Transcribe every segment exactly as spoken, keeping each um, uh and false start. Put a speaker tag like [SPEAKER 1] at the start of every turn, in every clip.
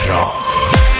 [SPEAKER 1] مهراز.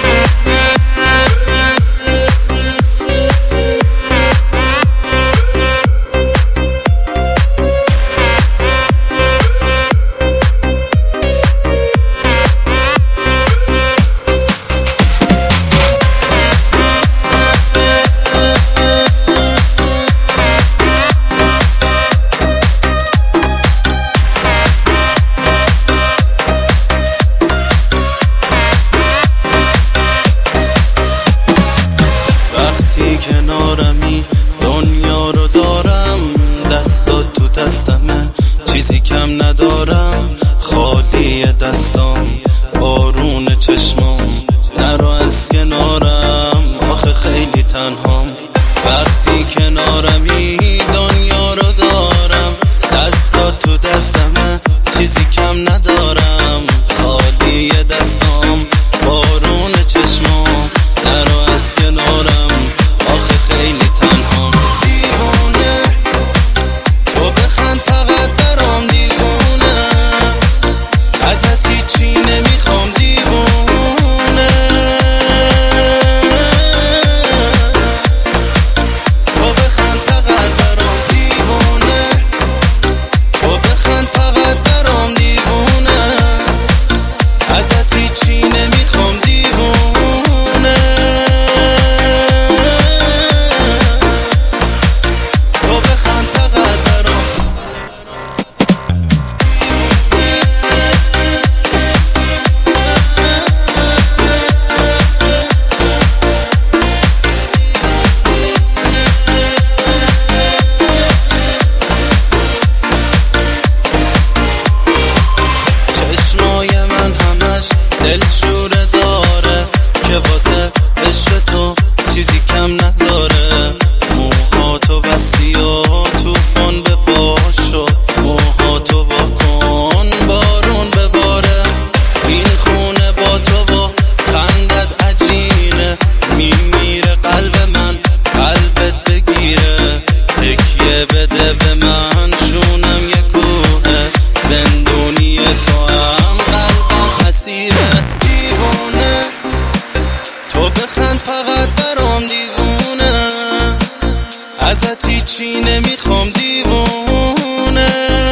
[SPEAKER 2] کنارمی دنیا رو دارم، دستات تو دستمه چیزی کم ندارم، خالی دستام بارون چشمام، نرو از کنارم آخه خیلی تنهام. وقتی کنارمی دنیا رو دارم، دستات تو دستمه چیزی کم ندارم، خالی دستام بارون چشمام، نرو از کنارم آخه خیلی تنهام. دیوونه تو بخند فقط برام، دیوونه ازت هیچی نمیخوام، دیوونه تو بخند فقط برام، دیوونه تو بخند فقط برام، دیوونه ازت هیچی نمیخوام، دیوونه دلشوره داره که واسه عشق تو چیزی کم نذاره. موهاتو بستی و توفان به پا شد، موهاتو واکن بارون بباره. این خونه با تو و خندت عجینه، میمیره قلب من قلبت بگیره. تکیه بده به من شونم یه کوه، زندونی تو هم قلبم اسیره. دیوونه تو بخند فقط برام، دیوونه ازت هیچی نمیخوام، دیوونه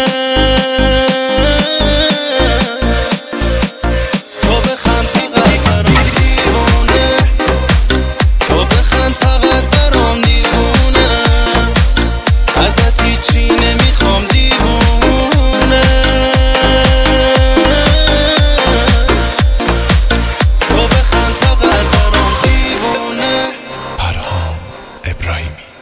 [SPEAKER 2] تو بخند فقط برام، دیوونه تو بخند فقط برام، دیوونه ازت هیچی نمیخوام، دیوونه
[SPEAKER 1] پرهام ابراهیمی.